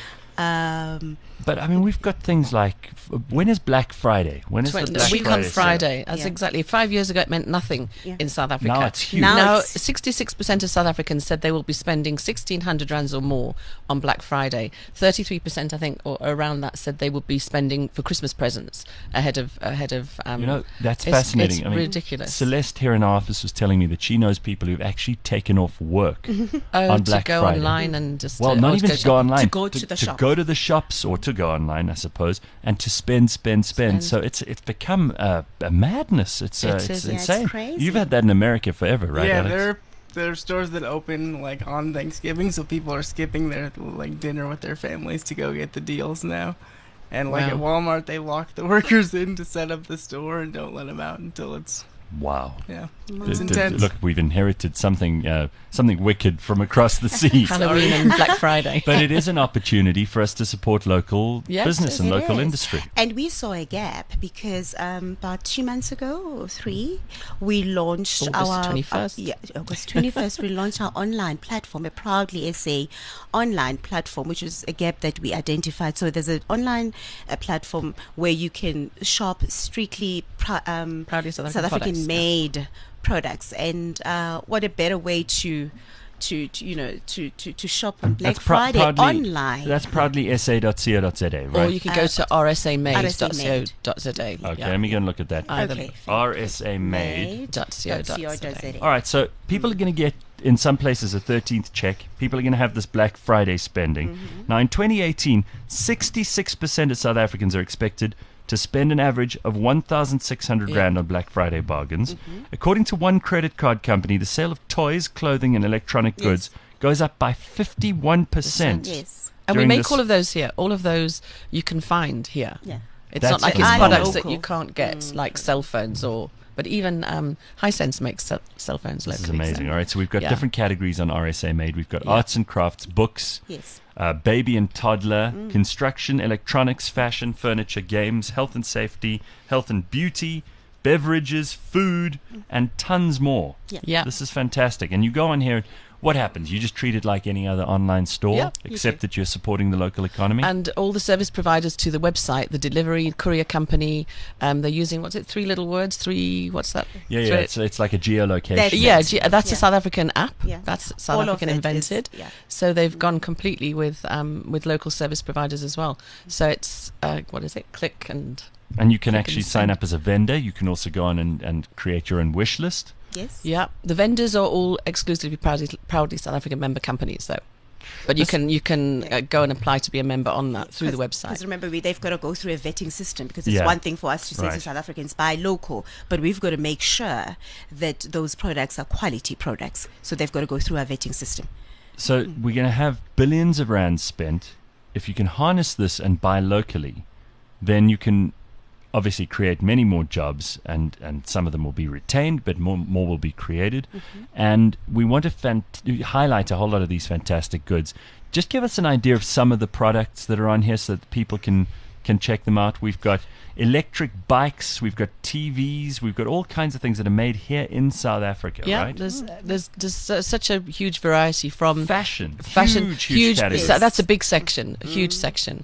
O: Um,
B: But I mean, we've got things like f- when is Black Friday? When is
P: Twen-
B: the
P: the
B: Black
P: week
B: Friday
P: on
B: sale?
P: Friday. That's
O: Yeah.
P: exactly. Five years ago, it meant nothing
O: Yeah.
P: in South Africa.
B: Now it's huge.
O: Now
P: Now,
O: it's-
P: sixty-six percent of South Africans said they will be spending sixteen hundred rands or more on Black Friday. thirty-three percent, I think, or around that, said they would be spending for Christmas presents ahead of ahead of. Um,
B: You know, that's
P: it's-
B: fascinating.
P: It's
B: I mean,
P: ridiculous.
B: Celeste here in our office was telling me that she knows people who've actually taken off work
P: oh,
B: on
P: to
B: Black
P: go
B: Friday.
P: online and just
B: Well,
P: to,
B: not
P: or
B: even
P: to
B: to
P: go
B: go
P: shopping.
B: online,
O: To go to the shop.
B: go to the shops or to go online, I suppose, and to spend, spend, spend.
P: Spend.
B: So it's it's become uh, a madness. It's uh,
P: It
B: it's
P: is, yeah,
O: it's
B: insane.
O: crazy.
B: You've had that in America forever, right,
E: yeah,
B: Alex?
E: there are, there are stores that open like on Thanksgiving, so people are skipping their like dinner with their families to go get the deals now. And like at
P: Wow.
E: Walmart, they lock the workers in to set up the store and don't let them out until it's
B: Wow.
E: yeah,
B: D-
E: it's
B: d-
E: intense.
B: Look, we've inherited something uh, something wicked from across the seas.
P: Halloween and Black Friday.
B: But it is an opportunity for us to support local
P: Yes,
B: business and
O: it
B: local
O: is.
B: industry.
O: And we saw a gap because um, about two months ago or three, we launched
P: August
O: our
P: twenty-first.
O: Uh, yeah, August twenty-first. We launched our online platform, a Proudly S A online platform, which is a gap that we identified. So there's an online uh, platform where you can shop strictly pro- um,
P: Proudly South African products, yeah.
O: made products, and uh, what a better way to. To, to you know to, to, to shop on Black
B: That's prou-
O: Friday
B: proudly,
O: online.
B: That's proudly s a dot co dot z a, right?
P: Or you can go
O: Uh,
P: to r s a made dot co
O: R S A made.
P: dot z a.
B: Okay,
P: Yeah.
B: let me go and look at that.
P: Either.
O: Okay.
B: R S A made.
P: Dot co dot za.
B: All right, so people are going to get, in some places, a thirteenth check. People are going to have this Black Friday spending.
O: Mm-hmm.
B: Now, in twenty eighteen, sixty-six percent of South Africans are expected to spend an average of one thousand six hundred
P: Yeah.
B: rand on Black Friday bargains.
O: Mm-hmm.
B: According to one credit card company, the sale of toys, clothing, and electronic
O: Yes.
B: goods goes up by fifty-one percent.
O: Yes.
P: And we
B: during
P: make
B: this-
P: all of those here. All of those you can find here.
O: Yeah.
P: It's
B: That's
P: not like it's
B: phenomenal.
P: products that
O: Local.
P: you can't get, like cell phones or. But even um, Hisense makes cell, cell phones
B: This is
P: locally.
B: amazing.
P: so-
B: All right, so we've got
P: Yeah.
B: different categories on R S A Made. We've got
P: Yeah.
B: arts and crafts, books,
O: Yes.
B: uh, baby and toddler,
P: Mm.
B: construction, electronics, fashion, furniture, games, health and safety, health and beauty, beverages, food, and tons more.
O: Yeah.
P: Yeah.
B: This is fantastic. And you go on here, what happens? You just treat it like any other online store,
P: Yeah, you
B: except
P: do.
B: that you're supporting the local economy.
P: And all the service providers to the website, the delivery courier company, um, they're using what's it? Three little words. Three. What's that?
B: yeah, yeah,
P: Three-
B: it's, it's like a geolocation.
O: That's
P: yeah,
O: it.
P: ge- that's
O: Yeah.
P: a South African app.
O: Yeah.
P: That's South
O: All of
P: African
O: it is-
P: invented.
O: yeah.
P: So they've gone completely with um, with local service providers as well. So it's uh, what is it? Click and
B: And you can
P: Click
B: actually
P: and
B: sign
P: send.
B: up as a vendor. You can also go on and, and create your own wish list.
O: Yes.
P: yeah. The vendors are all exclusively proudly, proudly South African member companies, though. But you
B: This-
P: can you can uh, go and apply to be a member on that through the
O: Because
P: website.
O: remember, we, they've got to go through a vetting system because it's
B: Yeah.
O: one thing for us to say to
B: Right.
O: South Africans, buy local, but we've got to make sure that those products are quality products. So they've got to go through our vetting system.
B: So we're going to have billions of rands spent. If you can harness this and buy locally, then you can obviously create many more jobs, and, and some of them will be retained, but more more will be created. And we want to fant- highlight a whole lot of these fantastic goods. Just give us an idea of some of the products that are on here so that people can can check them out. We've got electric bikes, we've got T Vs, we've got all kinds of things that are made here in South Africa,
P: Yeah,
B: right?
P: there's there's there's su- such a huge variety from
B: Fashion,
P: fashion,
B: huge, huge category.
P: so that's a big section, a huge section.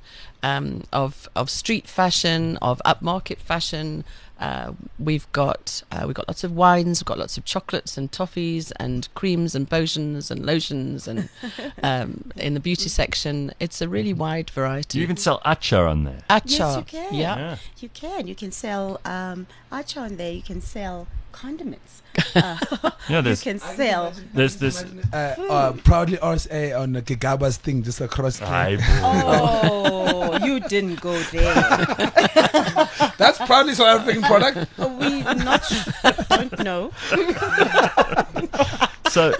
P: um, of of street fashion, of upmarket fashion. Uh, we've got uh, we've got lots of wines, we've got lots of chocolates and toffees and creams and potions and lotions, and um, in the beauty section, it's a really wide variety.
B: You even sell acha on there.
P: Acha,
O: Yes, you can.
P: yeah.
B: Yeah.
O: You can. You can sell um, acha on there. You can sell condiments. Uh,
B: Yeah,
O: you
B: there's-
O: can sell.
B: There's this.
D: Uh, uh, proudly R S A on the Gigaba's thing just across the.
B: Aye,
O: Oh, you didn't go there.
D: That's proudly South African product.
O: Oh, we not don't know.
B: So,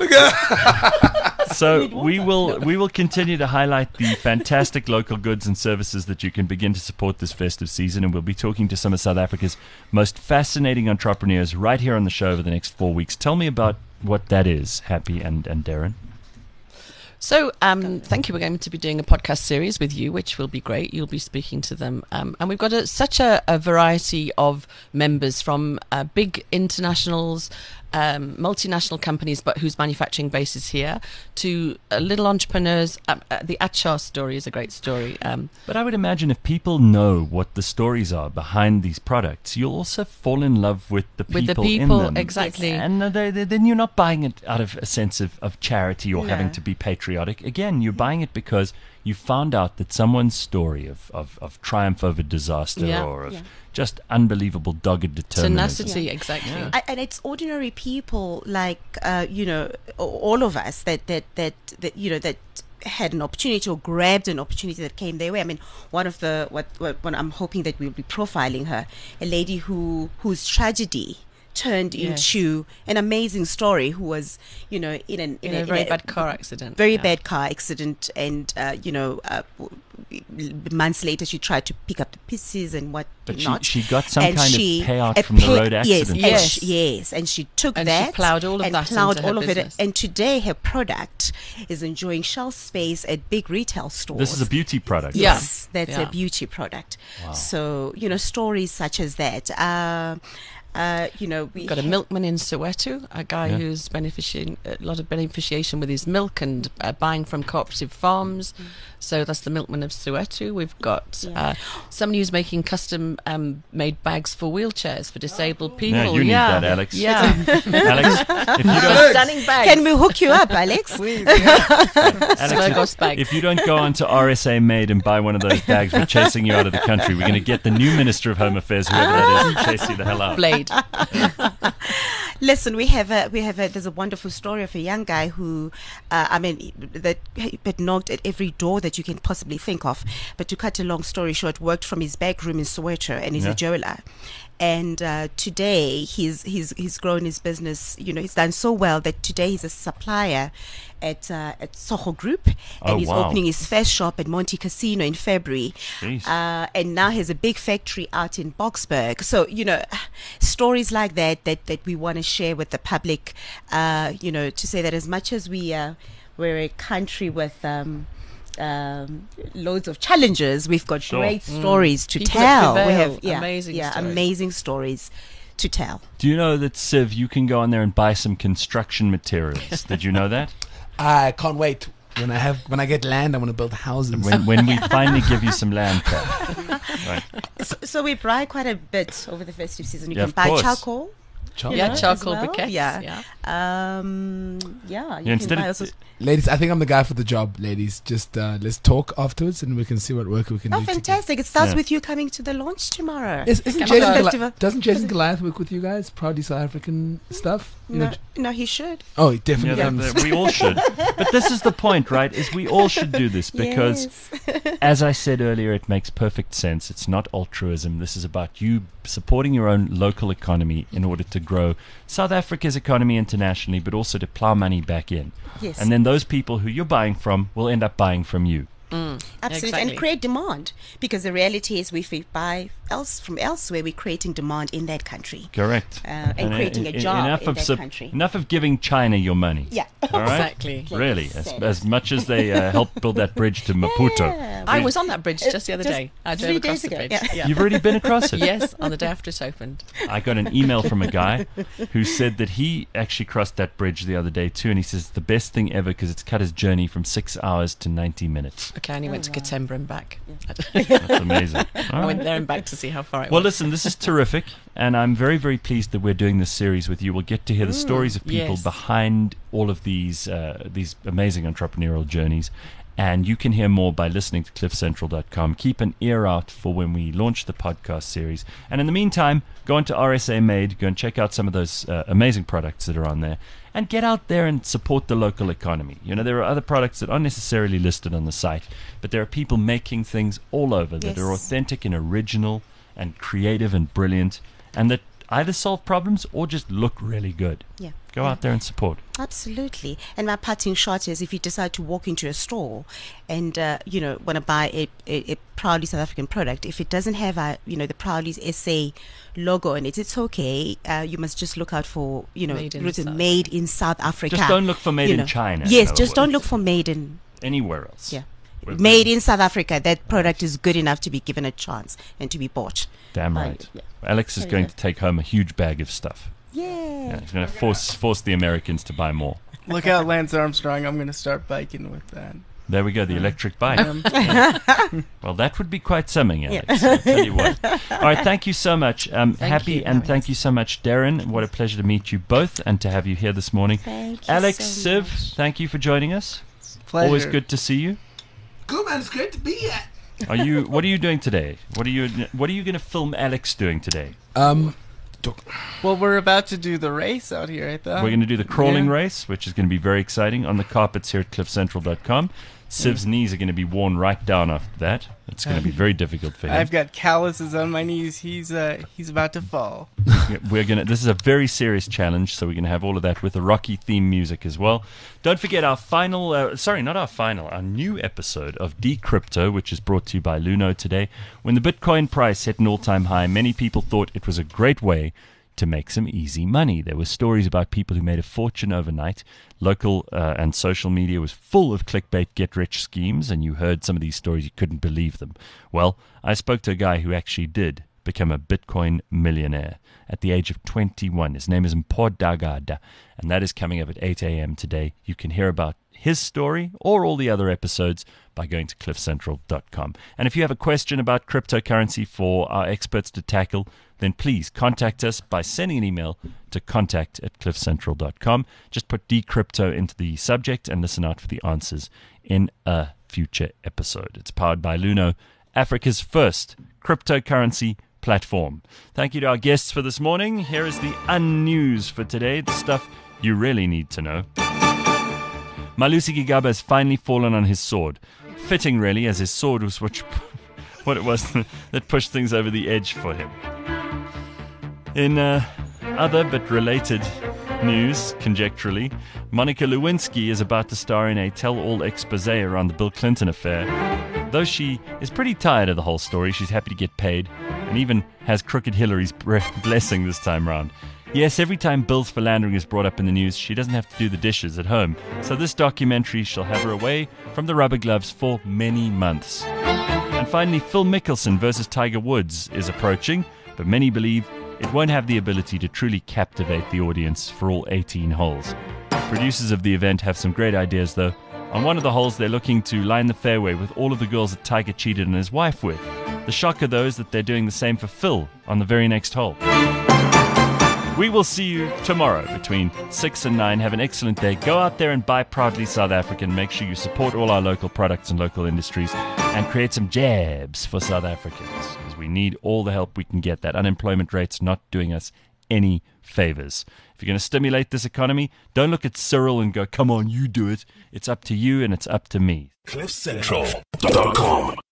B: so we will we will continue to highlight the fantastic local goods and services that you can begin to support this festive season, and we'll be talking to some of South Africa's most fascinating entrepreneurs right here on the show over the next four weeks. Tell me about what that is, Happy and, and Darren.
P: So, um, thank you. We're going to be doing a podcast series with you, which will be great. You'll be speaking to them. Um, and we've got a, such a, a variety of members from uh, big internationals, um, multinational companies, but whose manufacturing base is here, to uh, little entrepreneurs. Um, uh, the Achar story is a great story. Um,
B: But I would imagine if people know what the stories are behind these products, you'll also fall in love with the people,
P: With the people,
B: in them.
P: exactly.
B: And they, they, then you're not buying it out of a sense of, of charity or
P: No.
B: having to be patriotic. Again, you're buying it because you found out that someone's story of, of, of triumph over disaster
P: Yeah.
B: or of
O: Yeah.
B: just unbelievable dogged determination.
P: tenacity, exactly.
O: I- and it's ordinary people like uh, you know a- all of us that that that that you know that had an opportunity or grabbed an opportunity that came their way. I mean, one of the what what, what I'm hoping that we'll be profiling her, a lady who whose tragedy turned
P: Yes.
O: into an amazing story, who was you know in an
P: In a very bad car accident.
O: very
P: Yeah.
O: bad car accident, and uh, you know uh, w- months later she tried to pick up the pieces and what
B: But she-
O: not.
B: she got some
O: And
B: kind of
O: she-
B: payout
O: a
B: from the
O: pay-
B: road
O: yes,
B: accident.
O: and
P: Yes.
O: she- yes, and she took
P: And she
O: that
P: ploughed all of
O: and
P: that
O: ploughed
P: into
O: all
P: her
O: of it,
P: business.
O: and today her product is enjoying shelf space at big retail stores.
B: This is a beauty product.
P: Yeah.
O: Yes, that's
P: Yeah.
O: a beauty product.
B: Wow.
O: So you know stories such as that. Uh, uh, you know, we
P: We've got a milkman in Soweto, a guy
B: Yeah.
P: who's beneficiating a lot of beneficiation with his milk and uh, buying from cooperative farms. So that's the milkman of Soweto. We've got
O: Yeah.
P: uh, somebody who's making custom um, made bags for wheelchairs for disabled people.
B: Yeah, you need
P: yeah.
B: that, Alex.
P: Yeah.
B: Alex, if you don't,
P: Stunning bags.
O: Can we hook you up, Alex?
B: Alex,
P: Smurgos
B: if,
P: bag.
B: if you don't go onto R S A Made and buy one of those bags, we're chasing you out of the country. We're going to get the new Minister of Home Affairs, whoever that is, and chase you the hell out.
P: Blade.
O: Listen, we have a we have a there's a wonderful story of a young guy who, uh, I mean, that that knocked at every door that you can possibly think of. But to cut a long story short, worked from his back room in Soweto, and he's
B: Yeah.
O: a jeweler. And uh, today he's he's he's grown his business. You know, he's done so well that today he's a supplier at uh, at Soho Group, and
B: Oh,
O: he's
B: wow.
O: opening his first shop at Monte Casino in February.
B: Jeez.
O: Uh, and now has a big factory out in Boksburg. So you know, stories like that that that we want to share with the public. Uh, you know, to say that as much as we uh, we're a country with um, um, loads of challenges, we've got
B: Sure.
O: great
P: Mm.
O: stories to
P: People that
O: tell. We
P: prevail.
O: have yeah,
P: Amazing
O: yeah,
P: stories.
O: amazing stories to tell.
B: Do you know that, Siv, you can go on there and buy some construction materials? Did you know that?
D: I can't wait. When I have when I get land, I want to build houses.
B: When, when we finally give you some land, Pat. Right.
O: So, so we buy quite a bit over the festive season. You
B: Yeah,
O: can
B: of
O: buy
B: course.
O: charcoal.
D: Charcoal.
P: Yeah,
O: as
P: charcoal
O: well.
P: briquettes.
O: Yeah.
P: Yeah.
O: Um, yeah. You
B: Yeah, instead
O: can buy
B: of-
O: also.
D: Ladies, I think I'm the guy for the job. Ladies, just uh, let's talk afterwards, and we can see what work we can
O: Oh,
D: do. together.
O: fantastic! It starts
B: Yeah.
O: with you coming to the launch tomorrow.
D: Is, isn't
O: Come
D: Jason
O: on.
D: Goli-
O: Festival.
D: doesn't Jason Goliath work with you guys? Proudly South African stuff. You know,
O: No, no, he should.
D: oh, he
B: Yeah,
D: definitely.
B: that-
D: comes.
B: that we all should. But this is the point, right? Is we all should do this because,
O: Yes.
B: as I said earlier, it makes perfect sense. It's not altruism. This is about you supporting your own local economy in order to grow South Africa's economy internationally, but also to plow money back in.
O: Yes.
B: And then those people who you're buying from will end up buying from you.
P: Mm,
O: Absolutely,
P: exactly.
O: and create demand, because the reality is, if we buy else from elsewhere, we're creating demand in that country.
B: Correct.
O: Uh, and creating a
B: e-
O: job
B: enough
O: in
B: of
O: that
B: sup-
O: country.
B: Enough of giving China your money.
O: Yeah.
B: All right?
P: Exactly.
B: Really, as,
O: Said
B: as much as they uh, helped build that bridge to Maputo.
O: Yeah.
P: I
B: We-
P: was on that bridge just the other
O: Just
P: day. I
O: three
P: drove across
O: days
P: the
O: ago,
P: bridge.
O: yeah.
B: You've already been across it.
P: Yes, on the day after it opened.
B: I got an email from a guy who said that he actually crossed that bridge the other day too, and he says it's the best thing ever because it's cut his journey from six hours to ninety minutes.
P: Okay, I only went to Katemba and back.
B: That's amazing.
P: I went there and back to see how far it
B: well,
P: was.
B: listen, this is terrific, and I'm very, very pleased that we're doing this series with you. We'll get to hear the
P: Mm,
B: stories of people
P: yes.
B: behind all of these uh, these amazing entrepreneurial journeys. And you can hear more by listening to cliff central dot com. Keep an ear out for when we launch the podcast series. And in the meantime, go on to R S A Made, go and check out some of those uh, amazing products that are on there. And get out there and support the local economy. You know, there are other products that aren't necessarily listed on the site, but there are people making things all over that
O: Yes.
B: are authentic and original and creative and brilliant, and that either solve problems or just look really good.
O: Yeah.
B: Go out there and support.
O: Absolutely. And my parting shot is, if you decide to walk into a store and, uh, you know, want to buy a, a, a proudly South African product, if it doesn't have, a, you know, the Proudly S A logo on it, it's okay. Uh, you must just look out for, you know,
P: Made in
O: written
P: South-
O: made in South Africa.
B: Just don't look for made
O: you
B: in
O: know.
B: China.
O: Yes,
B: in other
O: just don't
B: words.
O: look for made in
B: Anywhere else.
O: Yeah.
B: With
O: made in South Africa. That product is good enough to be given a chance and to be bought.
B: Damn
O: By-
B: right.
O: yeah.
B: Alex is
O: Very
B: going
O: good.
B: to take home a huge bag of stuff.
O: Yeah.
B: Yeah, he's going to force force the Americans to buy more.
E: Look out, Lance Armstrong. I'm going to start biking with that.
B: There we go, the electric bike.
E: Um,
B: Yeah. Well, that would be quite something, Alex.
O: Yeah.
B: I'll tell you what. All right, thank you so much. Um,
P: Thank
B: happy
P: you,
B: and
P: Alex.
B: thank you so much, Darren. What a pleasure to meet you both and to have you here this morning.
O: Thank you
B: Alex,
O: so
B: Siv,
O: much.
B: thank you for joining us.
E: Pleasure.
B: Always good to see you.
D: Good, man. It's great to be here.
B: Are you? What are you doing today? What are you? What are you going to film Alex doing today?
D: Um,
E: Well, we're about to do the race out here, I thought.
B: We're going to do the crawling
E: Yeah.
B: race, which is going to be very exciting on the carpets here at cliff central dot com. Siv's knees are going to be worn right down after that. It's going to be very difficult for him.
E: I've got calluses on my knees. He's uh, he's about to fall.
B: We're gonna. This is a very serious challenge, so we're gonna have all of that with the Rocky theme music as well. Don't forget our final. Uh, sorry, not our final. Our new episode of Decrypto, which is brought to you by Luno today. When the Bitcoin price hit an all-time high, many people thought it was a great way to make some easy money. There were stories about people who made a fortune overnight. Local uh, and social media was full of clickbait get-rich schemes, and you heard some of these stories, you couldn't believe them. Well, I spoke to a guy who actually did become a Bitcoin millionaire at the age of twenty-one. His name is Mpho Dagada, and that is coming up at eight a.m. today. You can hear about his story or all the other episodes by going to cliff central dot com. And if you have a question about cryptocurrency for our experts to tackle, then please contact us by sending an email to contact at cliff central dot com. Just put Decrypto into the subject and listen out for the answers in a future episode. It's powered by Luno, Africa's first cryptocurrency platform. Thank you to our guests for this morning. Here is the unnews for today, the stuff you really need to know. Malusi Gigaba has finally fallen on his sword. Fitting, really, as his sword was which, what it was that pushed things over the edge for him. In uh, other but related news, conjecturally, Monica Lewinsky is about to star in a tell-all expose around the Bill Clinton affair. Though she is pretty tired of the whole story, she's happy to get paid, and even has Crooked Hillary's bre- blessing this time round. Yes, every time Bill's philandering is brought up in the news, she doesn't have to do the dishes at home, so this documentary shall have her away from the rubber gloves for many months. And finally, Phil Mickelson versus Tiger Woods is approaching, but many believe it won't have the ability to truly captivate the audience for all eighteen holes. Producers of the event have some great ideas, though. On one of the holes, they're looking to line the fairway with all of the girls that Tiger cheated on his wife with. The shocker, though, is that they're doing the same for Phil on the very next hole. We will see you tomorrow between six and nine. Have an excellent day. Go out there and buy Proudly South African. Make sure you support all our local products and local industries and create some jabs for South Africans, because we need all the help we can get. That unemployment rate's not doing us any favors. If you're going to stimulate this economy, don't look at Cyril and go, come on, you do it. It's up to you and it's up to me.
Q: cliff central dot com